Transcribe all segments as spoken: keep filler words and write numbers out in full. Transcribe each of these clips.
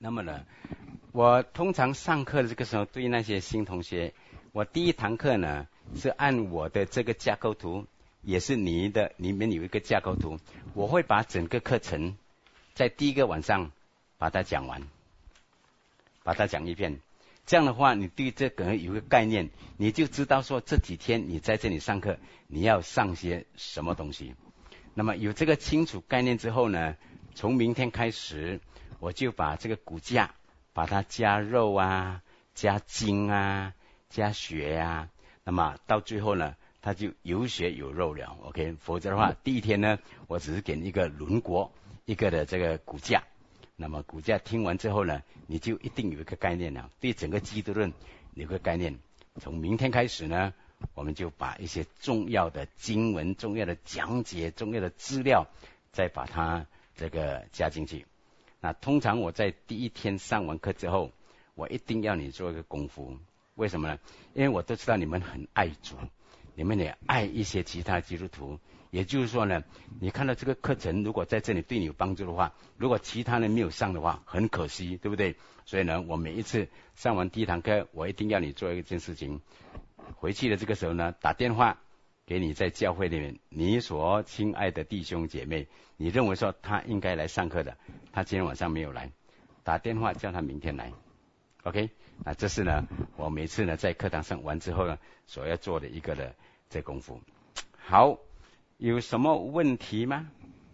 那么呢，我通常上课的这个时候，对那些新同学，我第一堂课呢是按我的这个架构图，也是你的里面有一个架构图，我会把整个课程在第一个晚上把它讲完，把它讲一遍。这样的话，你对这个有一个概念，你就知道说这几天你在这里上课，你要上些什么东西。那么有这个清楚概念之后呢，从明天开始，我就把这个骨架，把它加肉啊，加筋啊，加血啊，那么到最后呢，它就有血有肉了 ，OK。否则的话，第一天呢，我只是给你一个轮廓，一个的这个骨架。那么骨架听完之后呢，你就一定有一个概念了，对整个基督论有个概念。从明天开始呢，我们就把一些重要的经文、重要的讲解、重要的资料，再把它这个加进去。那通常我在第一天上完课之后，我一定要你做一个功夫。为什么呢？因为我都知道你们很爱主，你们也爱一些其他基督徒。也就是说呢，你看到这个课程如果在这里对你有帮助的话，如果其他人没有上的话，很可惜，对不对？所以呢，我每一次上完第一堂课，我一定要你做一件事情，回去的这个时候呢，打电话给你在教会里面你所亲爱的弟兄姐妹，你认为说他应该来上课的，他今天晚上没有来，打电话叫他明天来 OK。 那这是呢我每次呢在课堂上完之后呢所要做的一个的这功夫。好，有什么问题吗？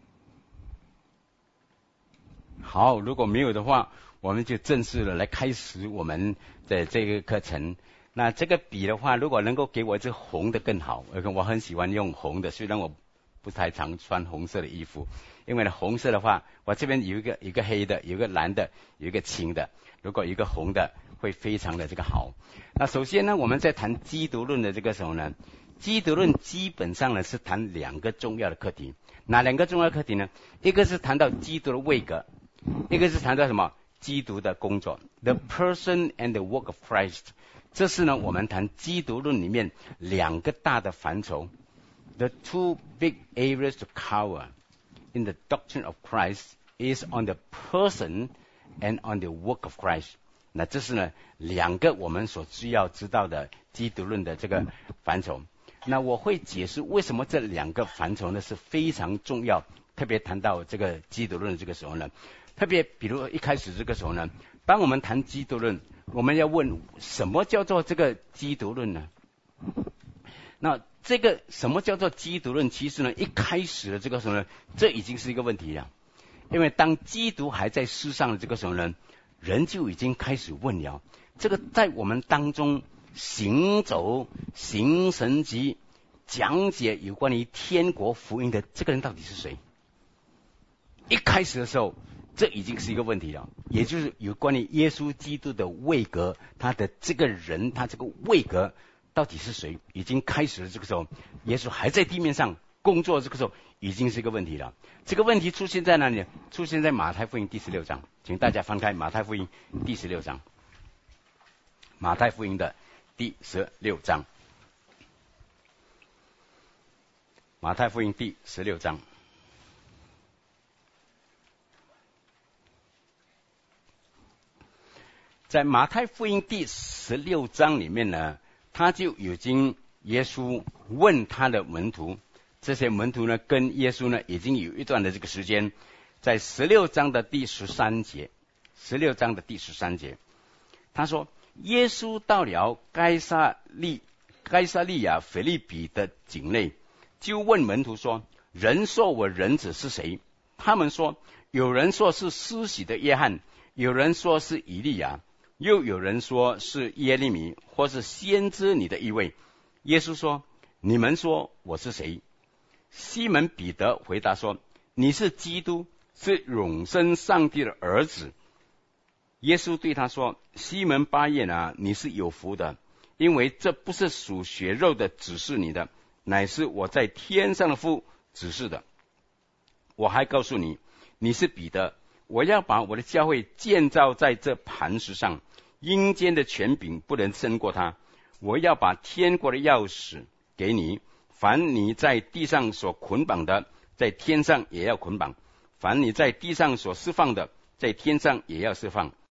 好，如果没有的话，我们就正式的来开始我们的这个课程。那这个笔的话，如果能够给我一支红的更好，我很喜欢用红的，虽然我不太常穿红色的衣服，因为呢红色的话，我这边有一个一个黑的，有一个蓝的，有一个青的，如果有一个红的会非常的这个好。那首先呢，我们在谈基督论的这个时候呢，基督论基本上呢是谈两个重要的课题。哪两个重要的课题呢？一个是谈到基督的位格，一个是谈到什么？基督的工作 ，the person and the work of Christ。这是呢我们谈基督论里面两个大的范畴 ，the two big areas to cover in the doctrine of Christ is on the person and on the work of Christ。那这是呢两个我们所需要知道的基督论的这个范畴。那我会解释为什么这两个范畴呢是非常重要，特别谈到这个基督论的这个时候呢，特别比如一开始这个时候呢，当我们谈基督论，我们要问什么叫做这个基督论呢？那这个什么叫做基督论？其实呢，一开始的这个时候呢，这已经是一个问题了。因为当基督还在世上的这个时候呢，人就已经开始问了，这个在我们当中行走、行神迹、讲解有关于天国福音的这个人到底是谁？一开始的时候，这已经是一个问题了，也就是有关于耶稣基督的位格，他的这个人，他这个位格到底是谁？已经开始了。这个时候，耶稣还在地面上工作，这个时候已经是一个问题了。这个问题出现在哪里？出现在马太福音第十六章，请大家翻开马太福音第十六章，马太福音的第十六章，马太福音第十六章。在马太福音第十六章里面呢，他就已经耶稣问他的门徒，这些门徒呢跟耶稣呢已经有一段的这个时间，在十六章的第十三节，十六章的第十三节，他说耶稣到了该撒利该撒利亚腓利比的境内，就问门徒说：人说我人子是谁？他们说，有人说是施洗的约翰，有人说是以利亚，又有人说是耶利米，或是先知你的一位。耶稣说：你们说我是谁？西门彼得回答说：你是基督，是永生上帝的儿子。耶稣对他说：西门巴耶拿，你是有福的，因为这不是属血肉的指示你的，乃是我在天上的父指示的。我还告诉你，你是彼得，我要把我的教会建造在这磐石上，阴间的权柄不能胜过它。我要把天国的钥匙给你，凡你在地上所捆绑的，在天上也要捆绑；凡你在地上所释放的， 在天上也要释放。